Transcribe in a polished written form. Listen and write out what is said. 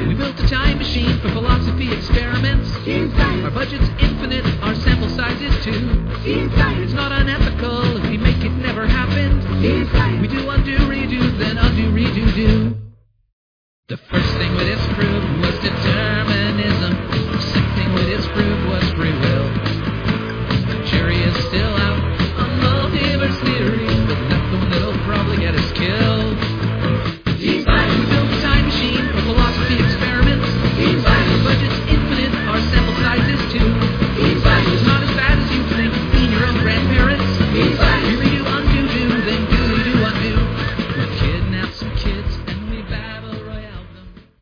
We built a time machine for philosophy experiments. Our budget's infinite, our sample size is too. It's not unethical if we make it never happen. We do undo, redo, then undo, redo, do. The first